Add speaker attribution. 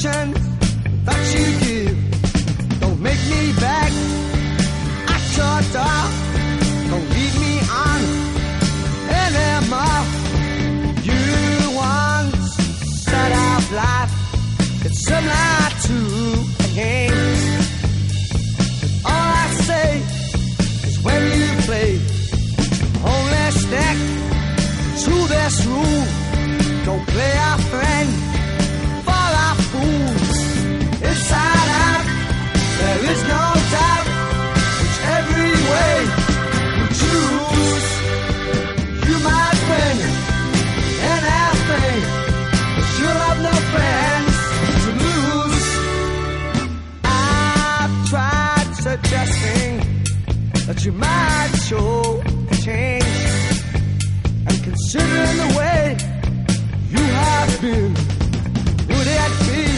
Speaker 1: affection that you give. Don't make me beg at your door. Don't lead me on anymore. You once said of life, it's similar to a game. But all I say is when you play, only stick to this rule. Don't play our friend for our fools. Inside out, there is no doubt. Whichever way you choose, you might win anything, but you'll have no friends to lose. I've tried suggesting that you might show a change, and considering the way you have been, would it be